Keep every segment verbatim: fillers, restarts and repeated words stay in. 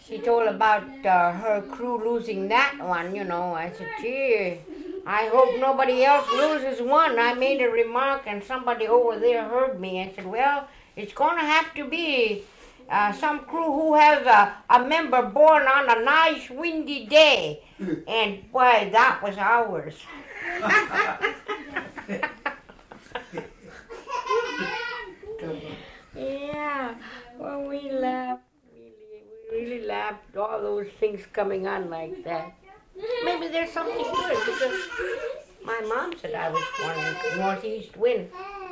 she told about uh, her crew losing that one, you know. I said, gee, I hope nobody else loses one. I made a remark and somebody over there heard me. I said, well, it's going to have to be uh, some crew who has a, a member born on a nice windy day. And boy, that was ours. Yeah, well, we laughed. Really, we really laughed. All those things coming on like that. Maybe there's something to it because my mom said I was born in northeast wind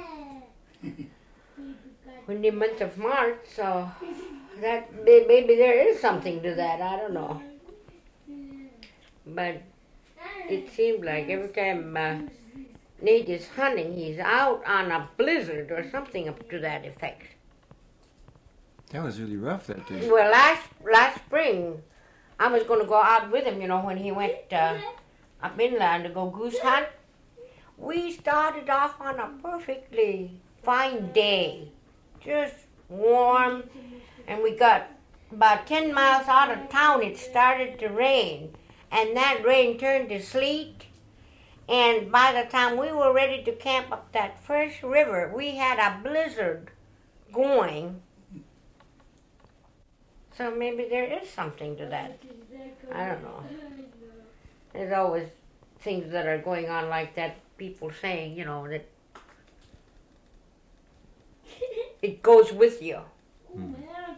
in the month of March, so that maybe there is something to that. I don't know, but it seemed like every time uh, Nate is hunting, he's out on a blizzard or something up to that effect. That was really rough that day. Well, last last spring, I was going to go out with him, you know, when he went uh, up inland to go goose hunt. We started off on a perfectly fine day, just warm, and we got about ten miles out of town, it started to rain, and that rain turned to sleet, and by the time we were ready to camp up that first river, we had a blizzard going. So maybe there is something to that. I don't know. There's always things that are going on like that, people saying, you know, that it goes with you. Hmm.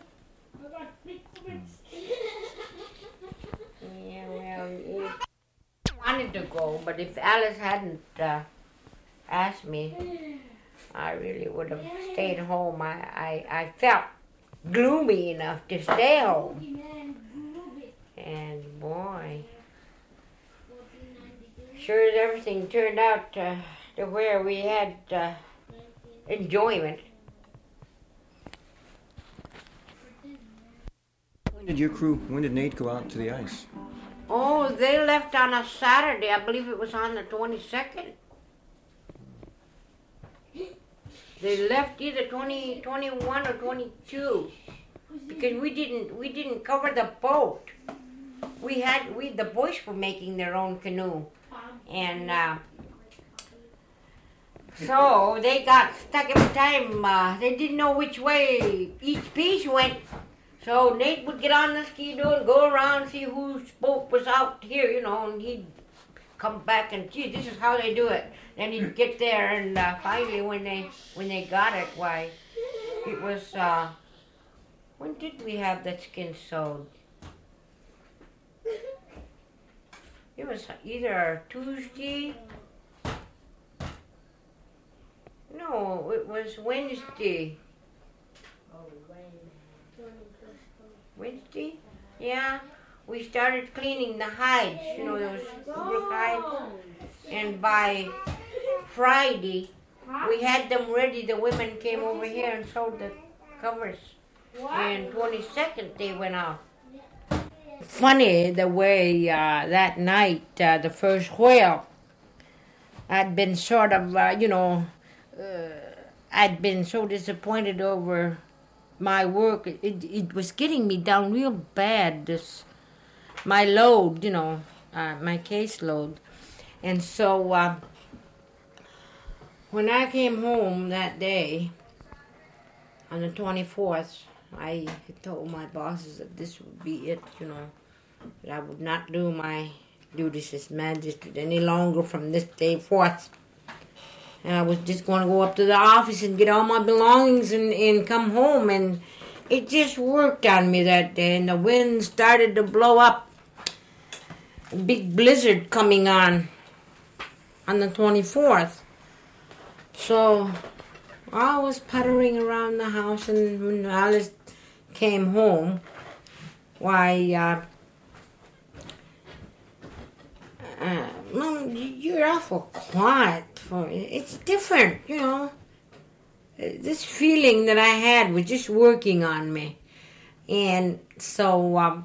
Yeah, well, it wanted to go, but if Alice hadn't uh, asked me, I really would have stayed home. I, I, I felt gloomy enough to stay home. And boy, sure as everything turned out uh, to where we had uh, enjoyment. When did your crew, when did Nate go out to the ice? Oh, they left on a Saturday. I believe it was on the twenty-second. They left either twenty, twenty-one or twenty-two because we didn't we didn't cover the boat. We had we the boys were making their own canoe, and uh, so they got stuck every time. Uh, they didn't know which way each piece went. So Nate would get on the ski-doo and go around and see whose boat was out here, you know, and he'd come back and, gee, this is how they do it. Then he'd get there, and uh, finally when they when they got it, why, it was, uh, when did we have that skin sewed? It was either Tuesday, no, it was Wednesday. Wednesday? Yeah. We started cleaning the hides, you know, those brook hides. And by Friday, we had them ready. The women came over here and sewed the covers. And twenty-second, they went out. Funny the way uh, that night, uh, the first whale, I'd been sort of, uh, you know, uh, I'd been so disappointed over my work. It, it, it was getting me down real bad, this my load, you know, uh, my caseload. And so uh, when I came home that day, on the twenty-fourth, I told my bosses that this would be it, you know, that I would not do my duties as magistrate any longer from this day forth. And I was just going to go up to the office and get all my belongings and, and come home. And it just worked on me that day. And the wind started to blow up. A big blizzard coming on on the twenty-fourth. So I was puttering around the house, and when Alice came home, why, uh, uh, Mom, you're awful quiet. For it's different, you know. This feeling that I had was just working on me. And so um,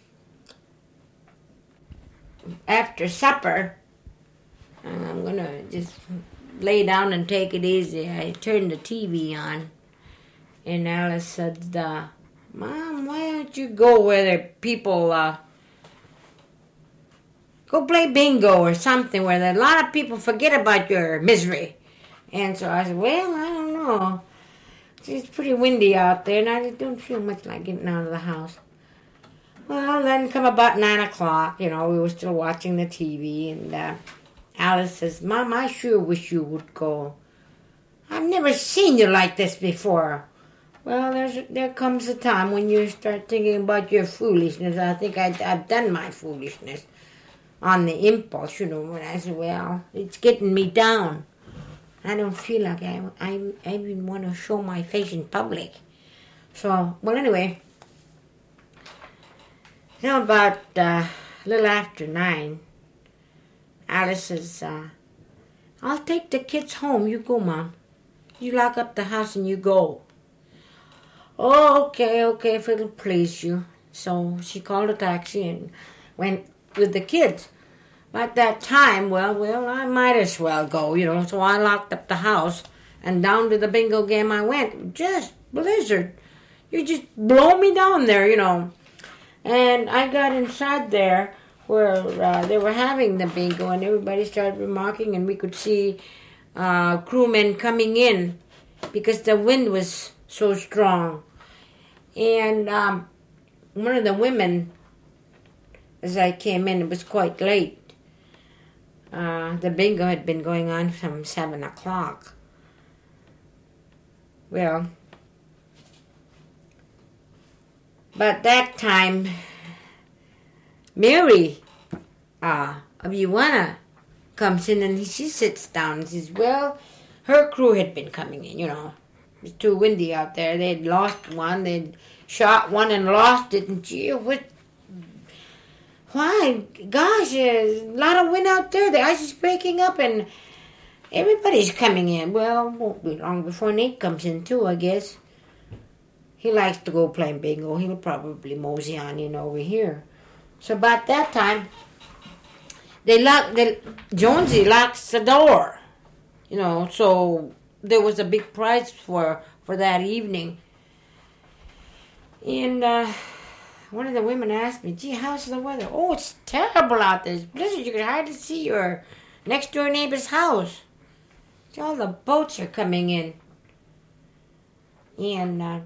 after supper, I'm going to just lay down and take it easy. I turned the T V on, and Alice said, uh, Mom, why don't you go where the people, uh, go play bingo or something where a lot of people forget about your misery. And so I said, well, I don't know. It's pretty windy out there, and I just don't feel much like getting out of the house. Well, then come about nine o'clock, you know, we were still watching the T V, and uh, Alice says, Mom, I sure wish you would go. I've never seen you like this before. Well, there's there comes a time when you start thinking about your foolishness. I think I, I've done my foolishness on the impulse, you know, when I said, well, it's getting me down. I don't feel like I, I, I even want to show my face in public. So, well, anyway, now about uh, a little after nine, Alice says, uh, I'll take the kids home. You go, Mom. You lock up the house and you go. Oh, okay, okay, if it'll please you. So she called a taxi and went with the kids. At that time, well, well, I might as well go, you know. So I locked up the house and down to the bingo game I went. Just blizzard. You just blow me down there, you know. And I got inside there where uh, they were having the bingo, and everybody started remarking, and we could see uh, crewmen coming in because the wind was so strong. And um, one of the women, as I came in, it was quite late. Uh, the bingo had been going on from seven o'clock. Well, but that time, Mary uh, of Uwana comes in and she sits down and says, well, her crew had been coming in, you know. It was too windy out there. They'd lost one. They'd shot one and lost it. And gee, what? Why? Gosh, there's a lot of wind out there. The ice is breaking up and everybody's coming in. Well, it won't be long before Nate comes in too, I guess. He likes to go playing bingo. He'll probably mosey on in over here. So about that time, they lock, they, Jonesy locks the door. You know, so there was a big prize for, for that evening. And uh, one of the women asked me, gee, how's the weather? Oh, it's terrible out there. It's blizzard. You can hardly see your next door neighbor's house. See, all the boats are coming in. And uh,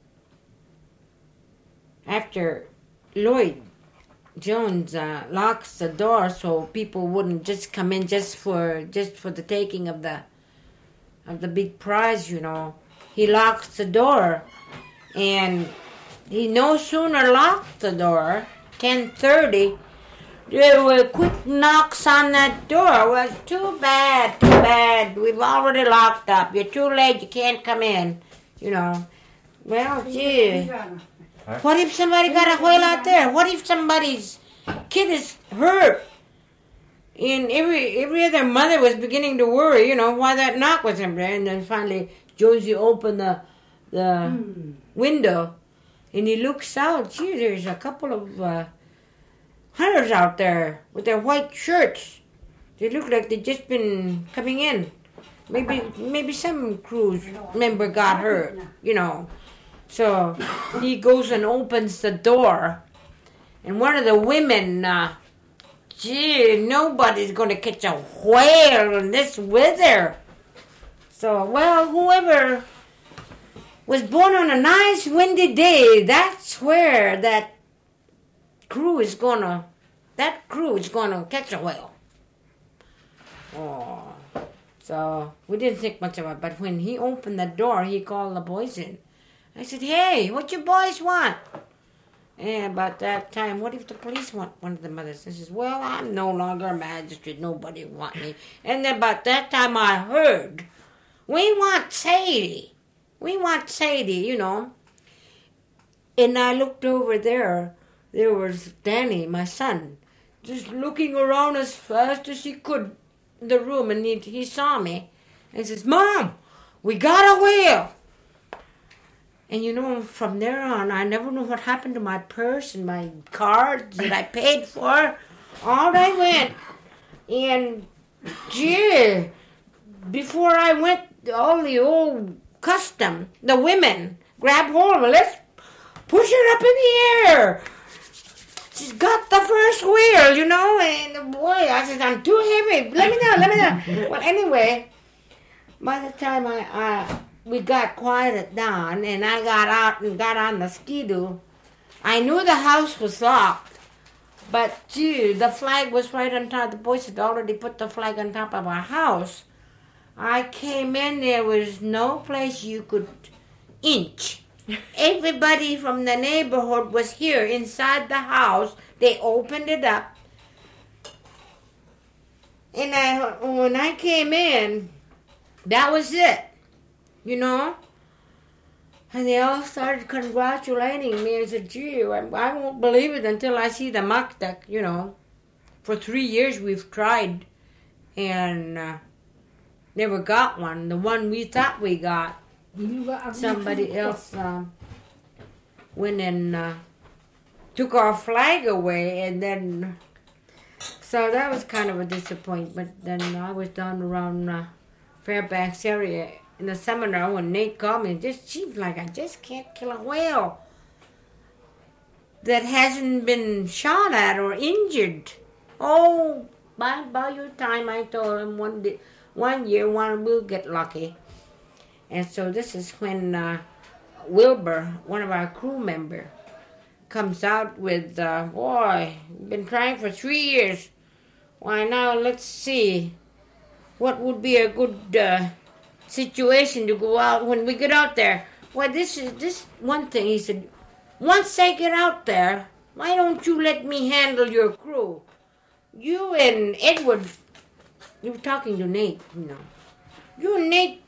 after Lloyd Jones uh, locks the door so people wouldn't just come in just for just for the taking of the of the big prize, you know, he locks the door, and he no sooner locked the door, ten thirty, there were quick knocks on that door. Well, too bad, too bad. We've already locked up. You're too late. You can't come in. You know. Well, gee. What if somebody got a whale out there? What if somebody's kid is hurt? And every every other mother was beginning to worry, you know, why that knock was in there. And then finally, Josie opened the the mm. window, and he looks out. Gee, there's a couple of uh, hunters out there with their white shirts. They look like they've just been coming in. Maybe maybe some cruise member got hurt, you know. So he goes and opens the door, and one of the women, uh, gee, nobody's going to catch a whale in this weather. So, well, whoever was born on a nice windy day, that's where that crew is going to, that crew is going to catch a whale. Oh, so we didn't think much of it, but when he opened the door, he called the boys in. I said, hey, what you boys want? And about that time, what if the police want one of the mothers? I says, well, I'm no longer a magistrate. Nobody want me. And then about that time, I heard, we want Sadie. We want Sadie, you know. And I looked over there. There was Danny, my son, just looking around as fast as he could in the room. And he, he saw me and says, Mom, we got a whale. And, you know, from there on, I never knew what happened to my purse and my cards that I paid for. All they went. And, gee, before I went, all the old custom, the women grabbed hold of it. Let's push it up in the air. She's got the first wheel, you know, and boy, I said, I'm too heavy. Let me know, let me know. Well, anyway, by the time I, I we got quieted down and I got out and got on the skidoo, I knew the house was locked. But, gee, the flag was right on top. The boys had already put the flag on top of our house. I came in, there was no place you could inch. Everybody from the neighborhood was here inside the house. They opened it up. And I, when I came in, that was it, you know? And they all started congratulating me. I said, gee, I, I won't believe it until I see the maktak, you know. For three years we've tried and uh, never got one. The one we thought we got, somebody else uh, went and uh, took our flag away, and then so that was kind of a disappointment. Then I was down around uh, Fairbanks area in the seminar when Nate called me. It just seems like I just can't kill a whale that hasn't been shot at or injured. Oh, by by your time, I told him one day, one year one will get lucky. And so this is when uh, Wilbur, one of our crew members, comes out with, uh, boy, been trying for three years. Why, now let's see what would be a good uh, situation to go out when we get out there. Well, this is this one thing. He said, once I get out there, why don't you let me handle your crew? You and Edward, you were talking to Nate, you know. You and Nate,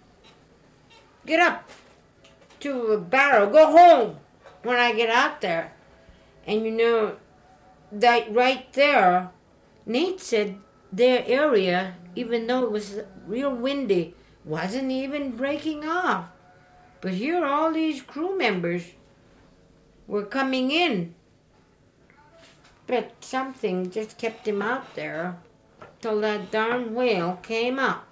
get up to a barrel, go home when I get out there. And you know, that right there, Nate said their area, even though it was real windy, wasn't even breaking off. But here all these crew members were coming in. But something just kept him out there till that darn whale came up.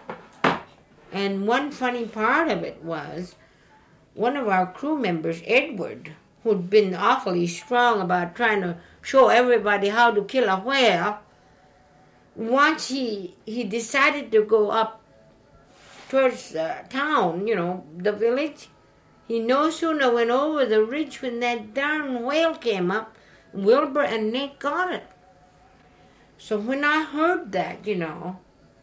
And one funny part of it was, one of our crew members, Edward, who'd been awfully strong about trying to show everybody how to kill a whale, once he he decided to go up towards uh, town, you know, the village, he no sooner went over the ridge when that darn whale came up. Wilbur and Nick got it. So when I heard that, you know,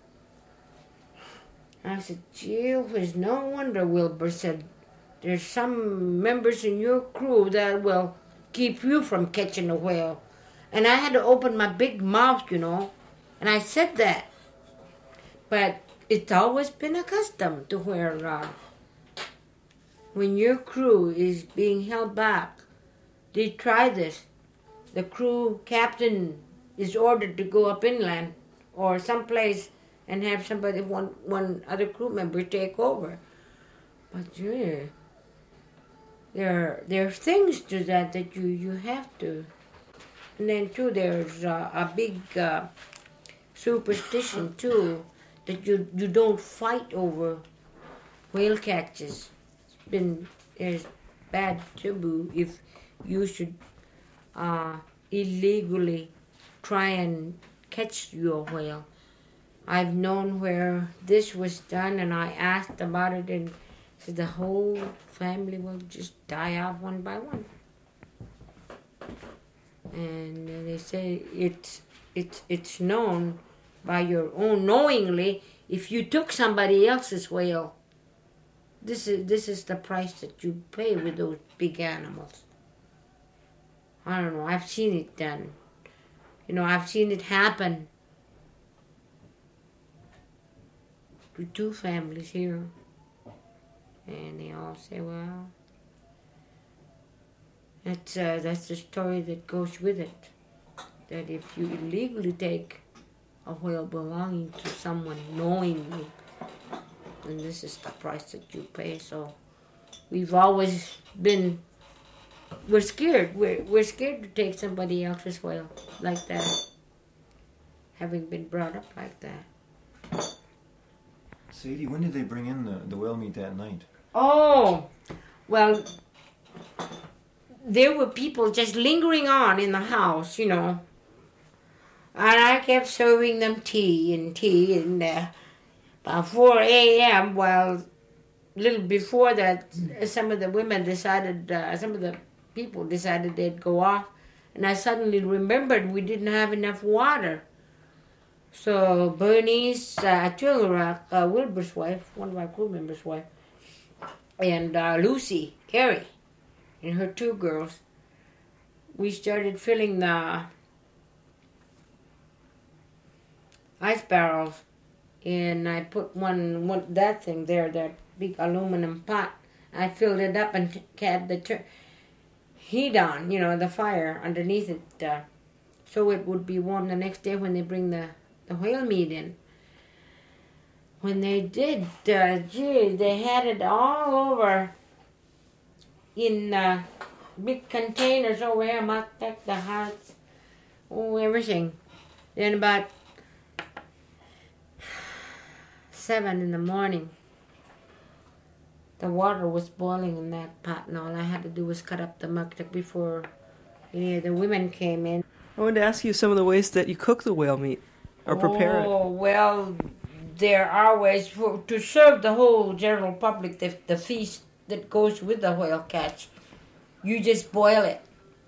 I said, gee whiz, no wonder, Wilbur said, there's some members in your crew that will keep you from catching a whale. And I had to open my big mouth, you know, and I said that. But it's always been accustomed to where uh, when your crew is being held back, they try this. The crew captain is ordered to go up inland or someplace and have somebody, one one other crew member take over. But yeah, there there are things to that that you, you have to. And then too, there's uh, a big uh, superstition too that you you don't fight over whale catches. It's been there's bad taboo if you should uh, illegally try and catch your whale. I've known where this was done, and I asked about it, and said the whole family will just die out one by one. And they say it's it's it's known by your own knowingly. If you took somebody else's whale, this is this is the price that you pay with those big animals. I don't know. I've seen it done. You know, I've seen it happen to two families here. And they all say, well, that's, uh, that's the story that goes with it. That if you illegally take a whale belonging to someone knowingly, then this is the price that you pay. So we've always been, we're scared. We're, we're scared to take somebody else's whale like that, having been brought up like that. Sadie, when did they bring in the, the whale meat that night? Oh, well, there were people just lingering on in the house, you know. And I kept serving them tea and tea. And uh, about four a.m., well, a little before that, some of the women decided, uh, some of the people decided they'd go off. And I suddenly remembered we didn't have enough water. So Bernice uh, Tilgerak, uh, Wilbur's wife, one of our crew members' wife, and uh, Lucy Carey and her two girls, we started filling the ice barrels, and I put one, one that thing there, that big aluminum pot. I filled it up and had the tur- heat on, you know, the fire underneath it, uh, so it would be warm the next day when they bring the, the whale meat in. When they did, uh, gee, they had it all over in uh, big containers over here, Maktak, the hearts, oh, everything. Then about seven in the morning, the water was boiling in that pot, and all I had to do was cut up the maktak before any of the women came in. I wanted to ask you some of the ways that you cook the whale meat or prepare it. Oh, well, there are ways for, to serve the whole general public, the, the feast that goes with the whale catch. You just boil it.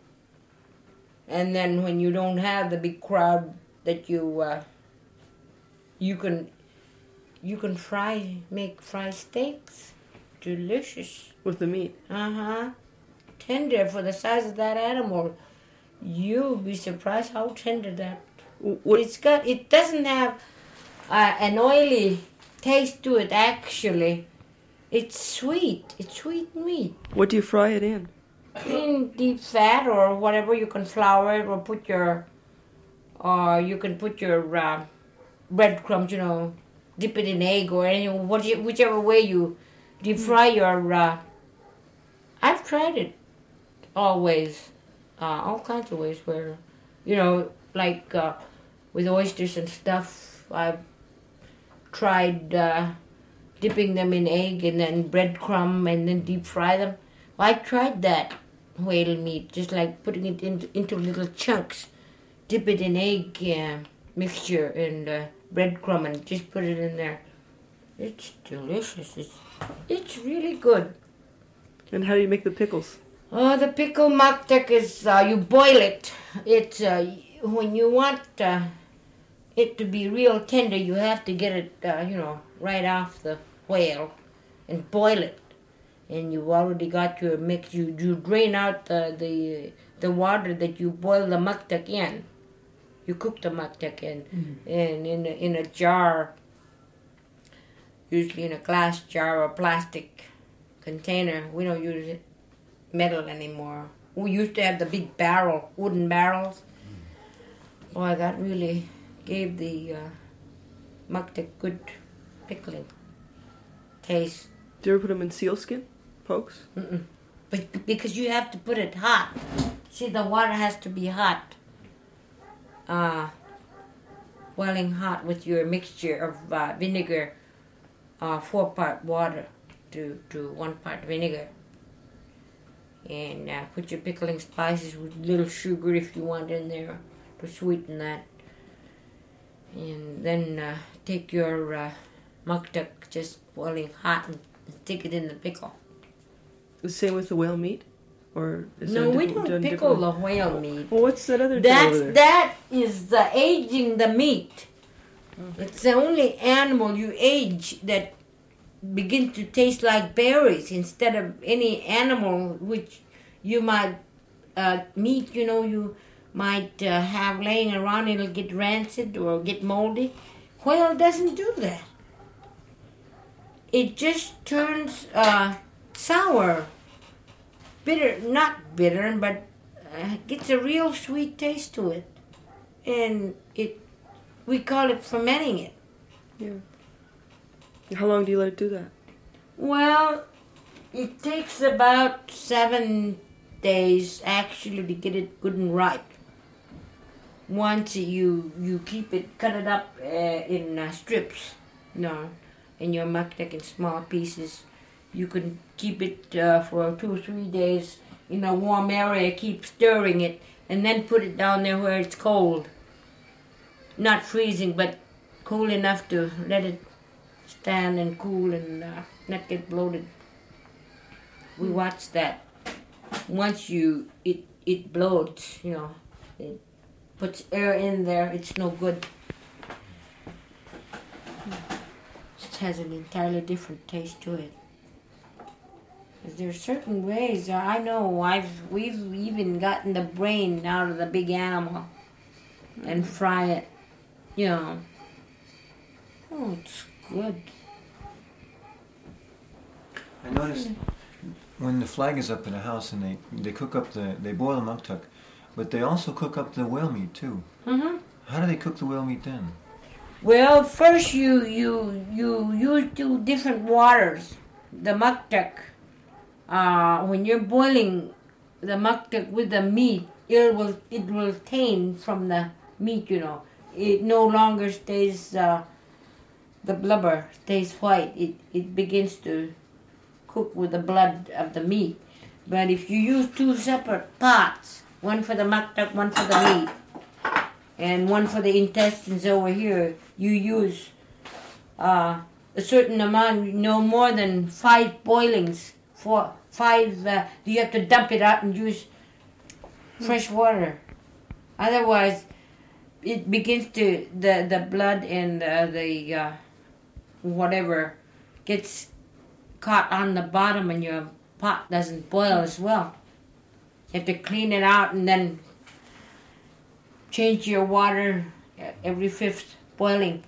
And then when you don't have the big crowd that you, uh, you can, you can fry, make fried steaks. Delicious. With the meat? Uh-huh. Tender for the size of that animal. You'll be surprised how tender that. What? It's got, it doesn't have uh, an oily taste to it, actually. It's sweet. It's sweet meat. What do you fry it in? In deep fat or whatever. You can flour it or put your, or you can put your uh, breadcrumbs, you know, dip it in egg or any, whichever way you deep fry your, uh, I've tried it always, uh, all kinds of ways where, you know, like uh, with oysters and stuff, I've tried uh, dipping them in egg and then breadcrumb and then deep fry them. Well, I tried that whale meat, just like putting it in, into little chunks, dip it in egg uh, mixture and uh, breadcrumb and just put it in there. It's delicious. It's, it's really good. And how do you make the pickles? Oh, the pickle maktak is, uh, you boil it. It's, uh, when you want uh, it to be real tender, you have to get it, uh, you know, right off the whale and boil it. And you've already got your mix. You, you drain out the, the the water that you boil the maktak in. You cook the maktak in. Mm-hmm. And in a, in a jar, usually in a glass jar or plastic container. We don't use metal anymore. We used to have the big barrel, wooden barrels. Boy, that really gave the uh, maktak good pickling taste. Do you ever put them in sealskin? Pokes? Mm-mm. But because you have to put it hot. See, the water has to be hot. Uh, boiling hot with your mixture of uh, vinegar, uh, four part water to, to one part vinegar. And uh, put your pickling spices with little sugar if you want in there to sweeten that. And then uh, take your uh, maktak just boiling hot and stick it in the pickle. The same with the whale meat? Or is No, we don't done pickle the whale meat. Well, what's that other That's, thing over there? that is the aging the meat. Oh. It's the only animal you age that begin to taste like berries instead of any animal which you might uh, meat, you know, you might uh, have laying around, it'll get rancid or get moldy. Whale doesn't do that. It just turns uh, sour, bitter, not bitter, but uh, gets a real sweet taste to it. And it, we call it fermenting it. Yeah. How long do you let it do that? Well, it takes about seven days actually to get it good and ripe. Once you you keep it, cut it up uh, in uh, strips, you know, in your maktak in small pieces. You can keep it uh, for two or three days in a warm area, keep stirring it, and then put it down there where it's cold. Not freezing, but cool enough to let it stand and cool and uh, not get bloated. We watch that. Once you it it bloats, you know, it puts air in there. It's no good. It has an entirely different taste to it. There are certain ways. uh, I know I've we've even gotten the brain out of the big animal and fry it. You know. Oh, it's good. I noticed when the flag is up in a house and they, they cook up the, they boil the muktuk, but they also cook up the whale meat too. Mm-hmm. How do they cook the whale meat then? Well, first you you you use two different waters. The muktuk, uh, when you're boiling the muktuk with the meat, it will it will taint from the meat. You know, it no longer stays. Uh, the blubber stays white. It it begins to cook with the blood of the meat. But if you use two separate pots, one for the muktuk, one for the meat, and one for the intestines over here, you use uh, a certain amount, no more than five boilings. For five, uh, you have to dump it out and use fresh water. Otherwise, it begins to the the blood and uh, the uh, whatever gets caught on the bottom, and your pot doesn't boil as well. You have to clean it out and then change your water every fifth boiling.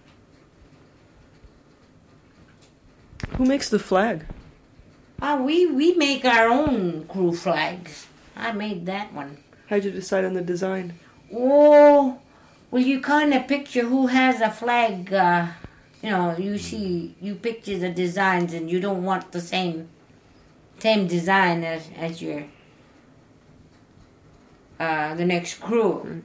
Who makes the flag? Ah, we, we make our own crew flags. I made that one. How'd you decide on the design? Oh, well, you kind of picture who has a flag. Uh, you know, you see, you picture the designs, and you don't want the same same design as, as your uh, the next crew.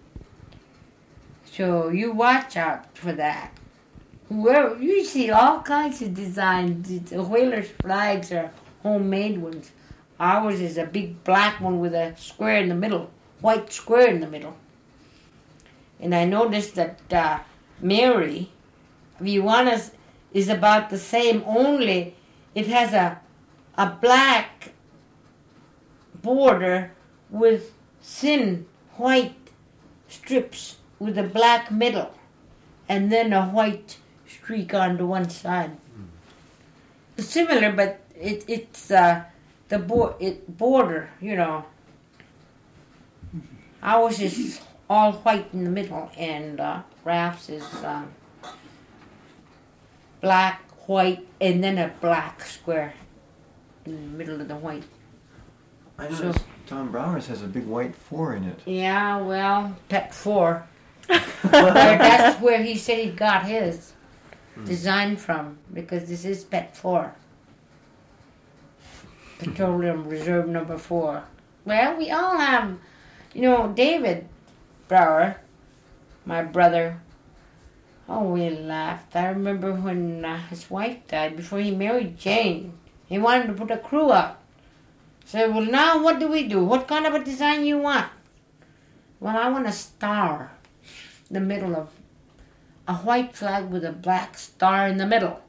So you watch out for that. Whoever, you see all kinds of designs. The whalers' flags are homemade ones. Ours is a big black one with a square in the middle, white square in the middle. And I noticed that uh, Mary Viewana's is about the same, only it has a a black border with thin white strips with a black middle, and then a white streak on the one side. Mm. Similar, but it it's uh, the bo- it border, you know. Ours is all white in the middle, and uh, Ralph's is uh, black, white, and then a black square in the middle of the white. I noticed so, Tom Brower's has a big white four in it. Yeah, well, Pet Four. That's where he said he got his mm. design from, because this is Pet Four. Petroleum Reserve Number Four. Well, we all have, you know, David Brower, my brother. Oh, we laughed. I remember when uh, his wife died, before he married Jane, he wanted to put a crew up. So, well, now what do we do? What kind of a design you want? Well, I want a star in the middle of a white flag with a black star in the middle.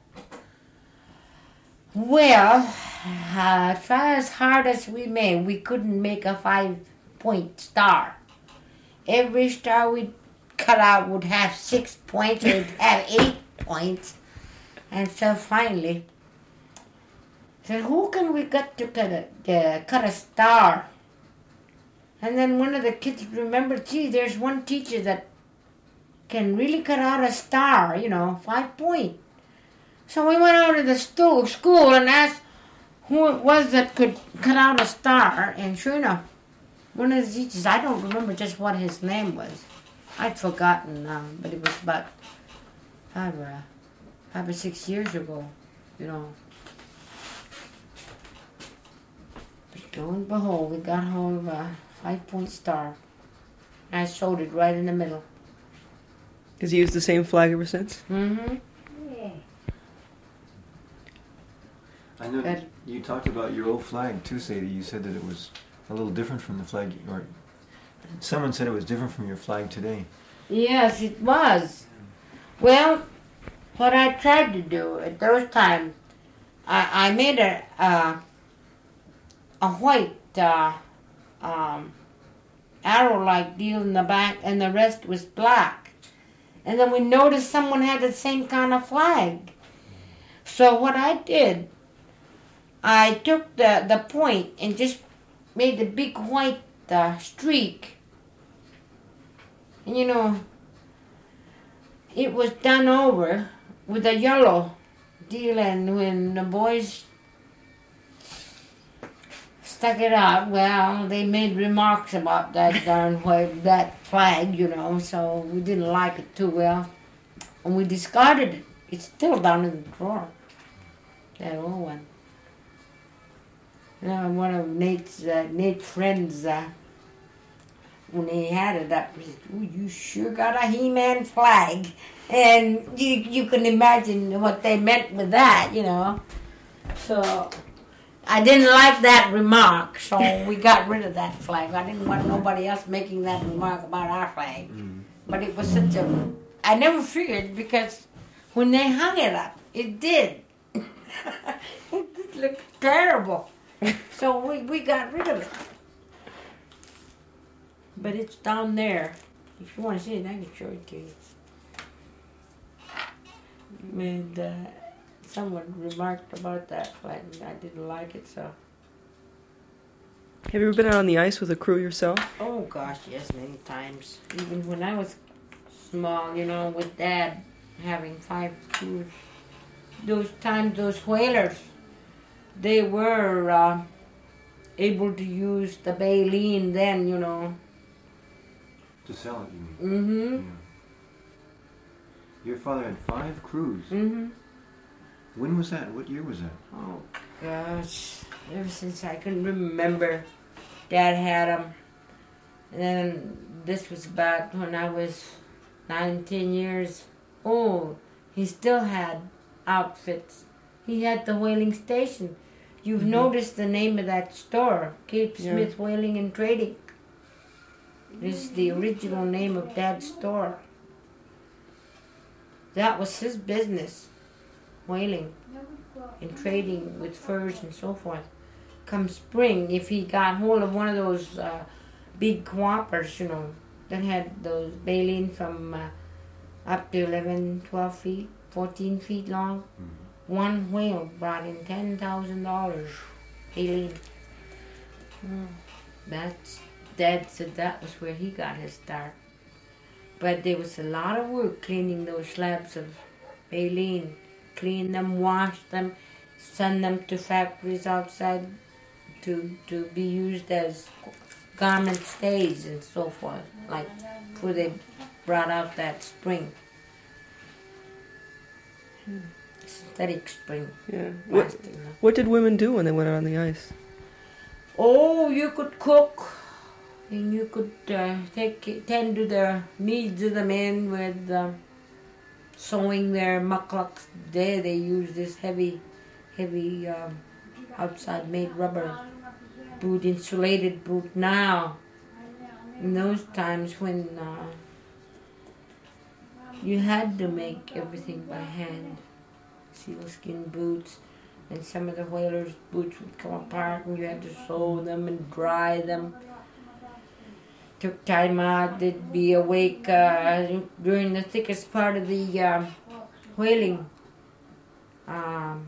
Well, uh, try as hard as we may, we couldn't make a five-point star. Every star we cut out would have six points, or it'd have eight points. And so finally, said, who can we get to cut a, uh, cut a star? And then one of the kids remembered, gee, there's one teacher that can really cut out a star, you know, five point. So we went out to the sto- school and asked who it was that could cut out a star. And sure enough, one of the teachers, I don't remember just what his name was. I'd forgotten, um, but it was about five or, five or six years ago, you know. But lo and behold, we got hold of a five-point star. And I sewed it right in the middle. Has he used the same flag ever since? Mm-hmm. I know that you talked about your old flag too, Sadie. You said that it was a little different from the flag, or someone said it was different from your flag today. Yes, it was. Well, what I tried to do at those times, I, I made a uh, a white uh, um, arrow-like deal in the back, and the rest was black. And then we noticed someone had the same kind of flag. So what I did, I took the, the point and just made a big white uh, streak. And you know, it was done over with a yellow deal, and when the boys stuck it out, well, they made remarks about that darn white, that flag, you know, so we didn't like it too well. And we discarded it. It's still down in the drawer, that old one. You know, one of Nate's, uh, Nate's friends, uh, when he had it up, he said, "Ooh, you sure got a He-Man flag." And you you can imagine what they meant with that, you know. So I didn't like that remark, so we got rid of that flag. I didn't want nobody else making that remark about our flag. Mm. But it was such a... I never figured, because when they hung it up, it did. It looked terrible. So we, we got rid of it. But it's down there. If you want to see it, I can show it to you. And uh, someone remarked about that flag, and I didn't like it, so... Have you ever been out on the ice with a crew yourself? Oh gosh, yes, many times. Even when I was small, you know, with Dad having five crews. Those times, those whalers, they were uh, able to use the baleen then, you know. To sell it, you mean? Mm-hmm. Yeah. Your father had five crews? Mm-hmm. When was that? What year was that? Oh, gosh. Ever since I can remember, Dad had them. And then this was about when I was nine, ten years old. He still had outfits. He had the whaling station. You've mm-hmm. noticed the name of that store, Cape yeah. Smith Whaling and Trading. This is the original name of Dad's store. That was his business, whaling and trading with furs and so forth. Come spring, if he got hold of one of those uh, big whoppers, you know, that had those baleen from uh, up to eleven, twelve feet, fourteen feet long, mm-hmm. one whale brought in ten thousand dollars baleen. Mm. That's, Dad said that was where he got his start. But there was a lot of work cleaning those slabs of baleen. Clean them, wash them, send them to factories outside to to be used as garment stays and so forth, like before they brought out that spring. Hmm. Synthetic spring. Yeah. What, what did women do when they went out on the ice? Oh, you could cook. And you could uh, take tend to the needs of the men with uh, sewing their mucklucks. There they use this heavy, heavy uh, outside-made rubber boot, insulated boot now. In those times when uh, you had to make everything by hand, sealskin boots, and some of the whalers' boots would come apart and you had to sew them and dry them. Took time out, they'd be awake uh, during the thickest part of the uh, whaling um,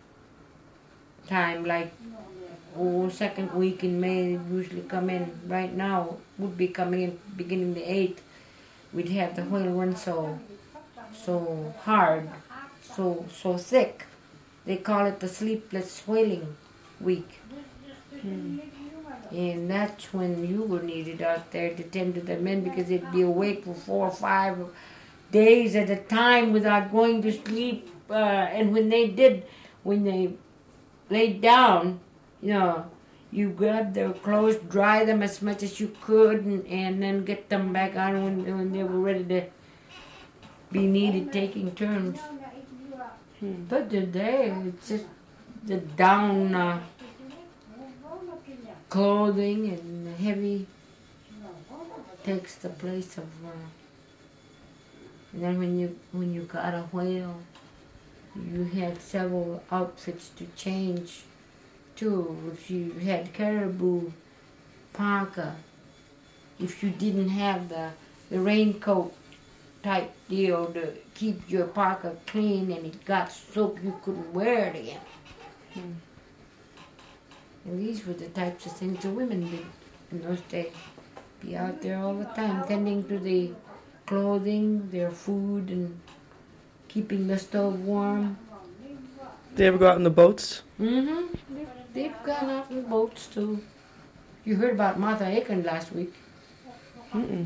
time, like oh, second week in May, they'd usually come in. Right now, would be coming in beginning the eighth. We'd have the whale run so so hard, so so thick. They call it the sleepless whaling week. Hmm. And that's when you were needed out there to tend to the men, because they'd be awake for four or five days at a time without going to sleep. Uh, and when they did, when they laid down, you know, you grabbed their clothes, dry them as much as you could, and, and then get them back on when, when they were ready to be needed, taking turns. Hmm. But today, it's just the down... Uh, clothing and heavy takes the place of. Uh, and then when you when you got a whale, you had several outfits to change, too. If you had caribou, parka. If you didn't have the the raincoat type deal to keep your parka clean and it got soaked, you couldn't wear it again. Hmm. And these were the types of things the women did in those days. Be out there all the time, tending to the clothing, their food, and keeping the stove warm. They ever go out in the boats? Mm-hmm. They've, they've gone out in the boats, too. You heard about Martha Aiken last week. Mm-mm.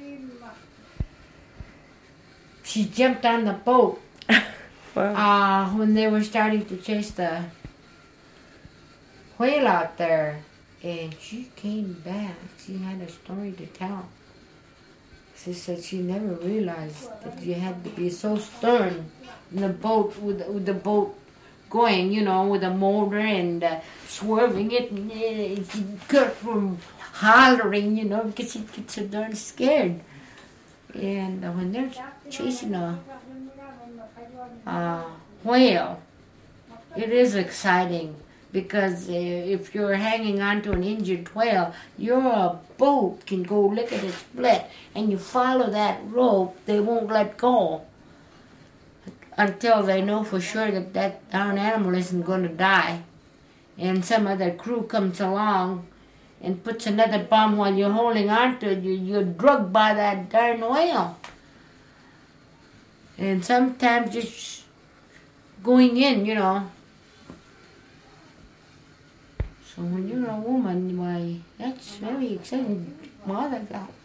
She jumped on the boat Wow. uh, when they were starting to chase the whale out there. And she came back. She had a story to tell. She said she never realized that you had to be so stern in the boat, with, with the boat going, you know, with the motor and uh, swerving it. And uh, she got from hollering, you know, because she gets so darn scared. And uh, when they're chasing a uh, whale, it is exciting. Because uh, if you're hanging on to an injured whale, your boat can go lickety split, and you follow that rope, they won't let go until they know for sure that that darn animal isn't going to die. And some other crew comes along and puts another bomb while you're holding on to it. You, you're drugged by that darn whale. And sometimes just going in, you know. So when you're a woman, why, that's very exciting. Mother got